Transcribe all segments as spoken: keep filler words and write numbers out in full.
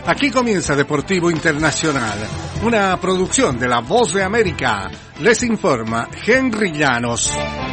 Aquí comienza Deportivo Internacional, una producción de La Voz de América. Les informa Henry Llanos.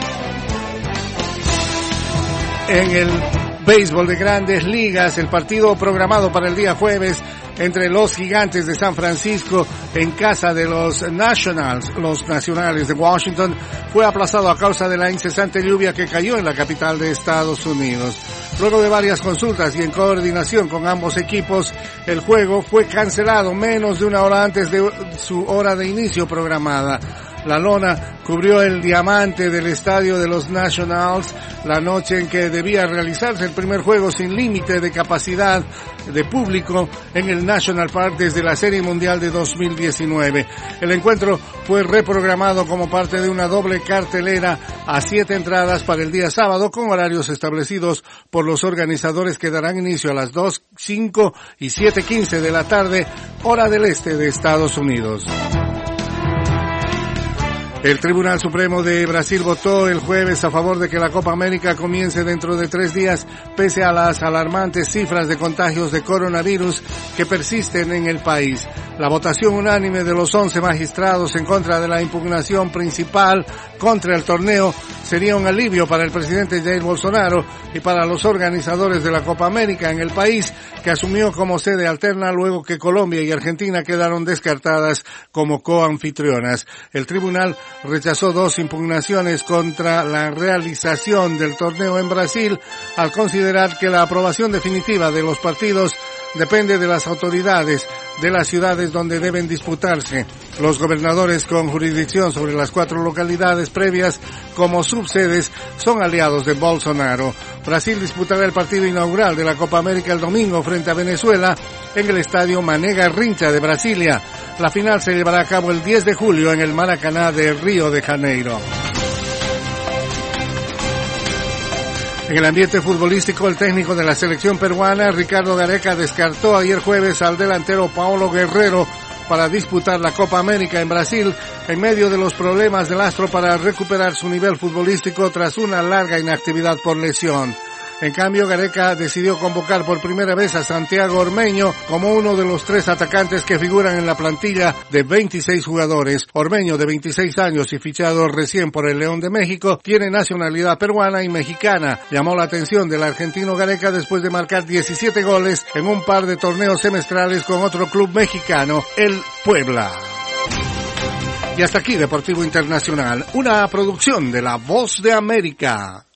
En el béisbol de Grandes Ligas, el partido programado para el día jueves entre los Gigantes de San Francisco en casa de los Nationals, los Nacionales de Washington, fue aplazado a causa de la incesante lluvia que cayó en la capital de Estados Unidos. Luego de varias consultas y en coordinación con ambos equipos, el juego fue cancelado menos de una hora antes de su hora de inicio programada. La lona cubrió el diamante del estadio de los Nationals la noche en que debía realizarse el primer juego sin límite de capacidad de público en el National Park desde la Serie Mundial de dos mil diecinueve. El encuentro fue reprogramado como parte de una doble cartelera a siete entradas para el día sábado con horarios establecidos por los organizadores que darán inicio a las dos, cinco y siete quince de la tarde, hora del este de Estados Unidos. El Tribunal Supremo de Brasil votó el jueves a favor de que la Copa América comience dentro de tres días, pese a las alarmantes cifras de contagios de coronavirus que persisten en el país. La votación unánime de los once magistrados en contra de la impugnación principal contra el torneo sería un alivio para el presidente Jair Bolsonaro y para los organizadores de la Copa América en el país, que asumió como sede alterna luego que Colombia y Argentina quedaron descartadas como coanfitrionas. El tribunal rechazó dos impugnaciones contra la realización del torneo en Brasil al considerar que la aprobación definitiva de los partidos depende de las autoridades de las ciudades donde deben disputarse. Los gobernadores con jurisdicción sobre las cuatro localidades previas como subsedes son aliados de Bolsonaro. Brasil disputará el partido inaugural de la Copa América el domingo frente a Venezuela en el estadio Mané Garrincha de Brasilia. La final se llevará a cabo el diez de julio en el Maracaná de Río de Janeiro. En el ambiente futbolístico, el técnico de la selección peruana, Ricardo Gareca, descartó ayer jueves al delantero Paolo Guerrero para disputar la Copa América en Brasil en medio de los problemas del astro para recuperar su nivel futbolístico tras una larga inactividad por lesión. En cambio, Gareca decidió convocar por primera vez a Santiago Ormeño como uno de los tres atacantes que figuran en la plantilla de veintiséis jugadores. Ormeño, de veintiséis años y fichado recién por el León de México, tiene nacionalidad peruana y mexicana. Llamó la atención del argentino Gareca después de marcar diecisiete goles en un par de torneos semestrales con otro club mexicano, el Puebla. Y hasta aquí Deportivo Internacional, una producción de La Voz de América.